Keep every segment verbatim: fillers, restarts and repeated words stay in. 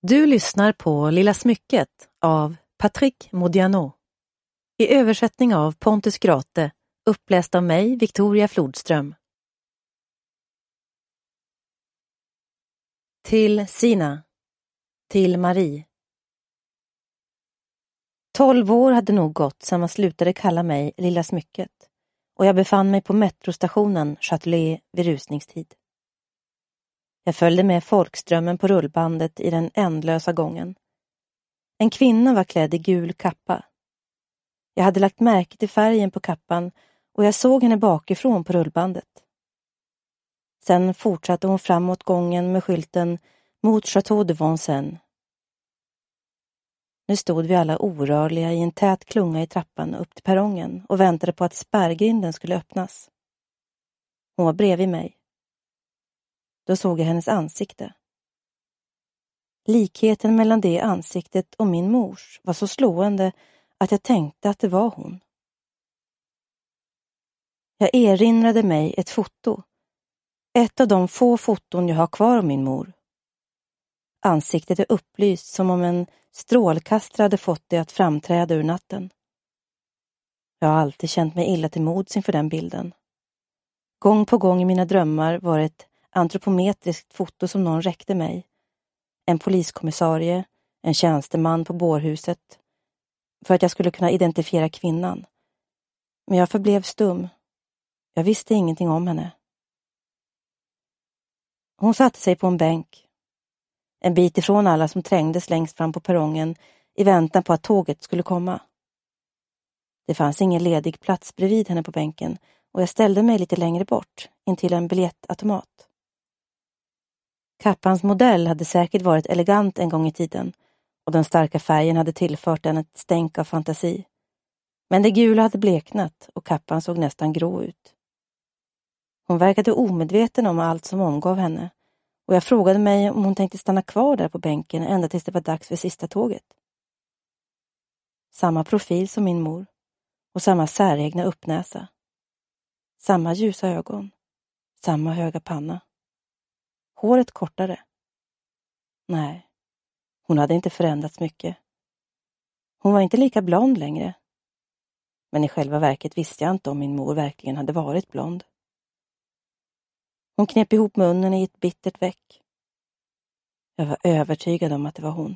Du lyssnar på Lilla smycket av Patrick Modiano. I översättning av Pontus Grate, uppläst av mig, Victoria Flodström. Till Sina. Till Marie. Tolv år hade nog gått sedan man slutade kalla mig Lilla smycket, och jag befann mig på metrostationen Châtelet vid rusningstid. Jag följde med folkströmmen på rullbandet i den ändlösa gången. En kvinna var klädd i gul kappa. Jag hade lagt märke till färgen på kappan och jag såg henne bakifrån på rullbandet. Sen fortsatte hon framåt gången med skylten mot Château de Vincennes. Nu stod vi alla orörliga i en tät klunga i trappan upp till perrongen och väntade på att spärrgrinden skulle öppnas. Hon var bredvid mig. Då såg jag hennes ansikte. Likheten mellan det ansiktet och min mors var så slående att jag tänkte att det var hon. Jag erinrade mig ett foto. Ett av de få foton jag har kvar av min mor. Ansiktet är upplyst som om en strålkastare hade fått det att framträda ur natten. Jag har alltid känt mig illa till mods inför den bilden. Gång på gång i mina drömmar var ett antropometriskt foto som någon räckte mig. En poliskommissarie, en tjänsteman på bårhuset, för att jag skulle kunna identifiera kvinnan. Men jag förblev stum. Jag visste ingenting om henne. Hon satte sig på en bänk. En bit ifrån alla som trängdes längst fram på perrongen i väntan på att tåget skulle komma. Det fanns ingen ledig plats bredvid henne på bänken och jag ställde mig lite längre bort, intill en biljettautomat. Kappans modell hade säkert varit elegant en gång i tiden och den starka färgen hade tillfört den ett stänk av fantasi. Men det gula hade bleknat och kappan såg nästan grå ut. Hon verkade omedveten om allt som omgav henne och jag frågade mig om hon tänkte stanna kvar där på bänken ända tills det var dags för sista tåget. Samma profil som min mor och samma säregna uppnäsa. Samma ljusa ögon, samma höga panna. Håret kortare. Nej, hon hade inte förändrats mycket. Hon var inte lika blond längre. Men i själva verket visste jag inte om min mor verkligen hade varit blond. Hon knep ihop munnen i ett bittert veck. Jag var övertygad om att det var hon.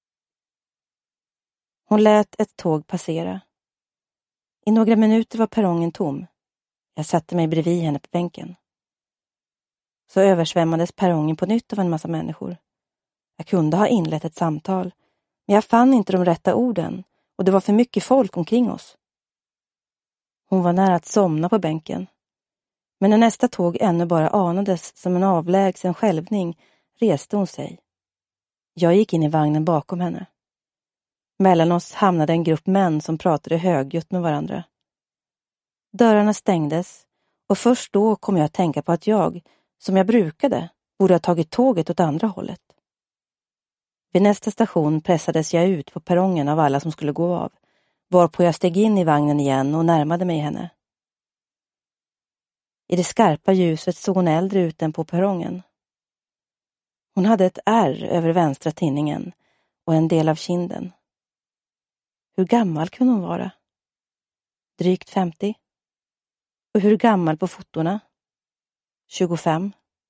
Hon lät ett tåg passera. I några minuter var perrongen tom. Jag satte mig bredvid henne på bänken. Så översvämmades perrongen på nytt av en massa människor. Jag kunde ha inlett ett samtal, men jag fann inte de rätta orden och det var för mycket folk omkring oss. Hon var nära att somna på bänken. Men när nästa tåg ännu bara anades som en avlägsen skälvning reste hon sig. Jag gick in i vagnen bakom henne. Mellan oss hamnade en grupp män som pratade högljutt med varandra. Dörrarna stängdes och först då kom jag att tänka på att jag, som jag brukade, borde ha tagit tåget åt andra hållet. Vid nästa station pressades jag ut på perrongen av alla som skulle gå av, varpå jag steg in i vagnen igen och närmade mig henne. I det skarpa ljuset såg hon äldre ut än på perrongen. Hon hade ett ärr över vänstra tinningen och en del av kinden. Hur gammal kunde hon vara? Drygt femtio. Och hur gammal på fotorna? tjugofem.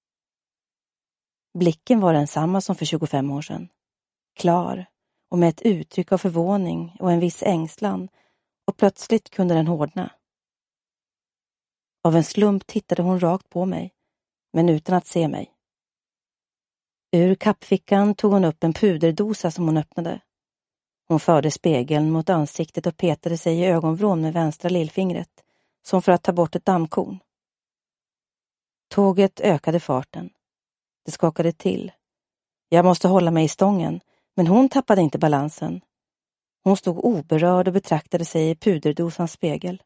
Blicken var densamma som för tjugofem år sedan. Klar och med ett uttryck av förvåning och en viss ängslan, och plötsligt kunde den hårdna. Av en slump tittade hon rakt på mig, men utan att se mig. Ur kappfickan tog hon upp en puderdosa som hon öppnade. Hon förde spegeln mot ansiktet och petade sig i ögonvrån med vänstra lillfingret, som för att ta bort ett dammkorn. Tåget ökade farten. Det skakade till. Jag måste hålla mig i stången, men hon tappade inte balansen. Hon stod oberörd och betraktade sig i puderdosans spegel.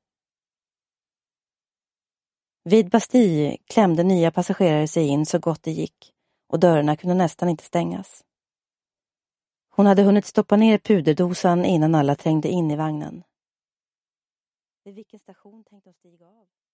Vid Bastille klämde nya passagerare sig in så gott det gick och dörrarna kunde nästan inte stängas. Hon hade hunnit stoppa ner puderdosan innan alla trängde in i vagnen. Vid vilken station tänkte hon stiga av?